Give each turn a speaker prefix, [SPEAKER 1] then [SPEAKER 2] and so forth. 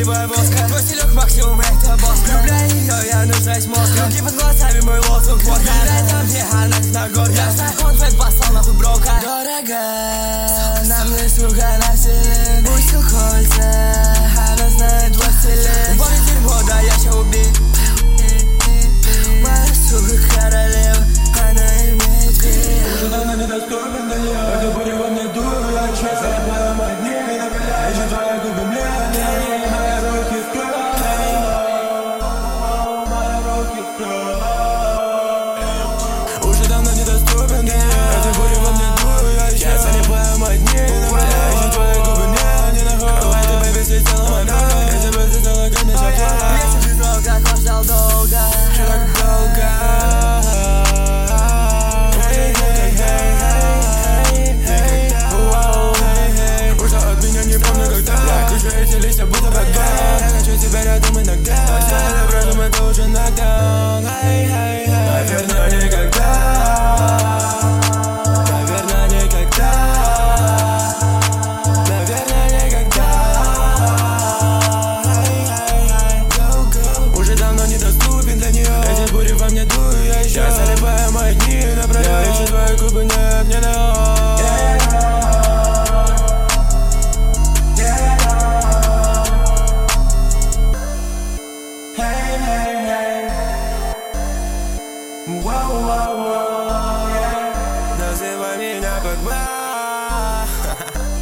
[SPEAKER 1] загибаю воска. Твой стилек максимум это босс. Влюбляй ее, я нуждаюсь мозгом. Руки под глазами, мой лозунг вот. Влюбляй там, где она на горке. Я знаю, он твой послал нахуй брока. Дорого, нам не сука насилен. Пустил кольца, она знает властелин. Помни дерьмо, да я ща убит. Моя сука королева, она имеет вид.
[SPEAKER 2] Уже давно недоступен до нее. Эта буря во мне дует, я чё зарабатываю мои дни, не напрягай. Ищу твои губы мне, мои руки в кровь. Мои руки в кровь. Уже давно недоступен до нее. Эта буря во мне дует, я зарабатываю мои дни, не напрягай. Ищу твои губы мне, не нахуй. Ты, baby, слетела моя кровь. Я тебя сделала, как мне шапка.
[SPEAKER 1] Я тебе ждал, как вас ждал долго.
[SPEAKER 2] Чё так долго? Эти листья будто бэкбэк. Я хочу тебя рядом иногда. Все это прошлым, это уже нокдаун. Наверное, никогда. Наверное, никогда. Наверное, никогда. Уже давно недоступен для нее. Эти бури во мне дуют, я еще залипаю мои дни напролет. Я ищу твои губы, нет, не на. Называй меня как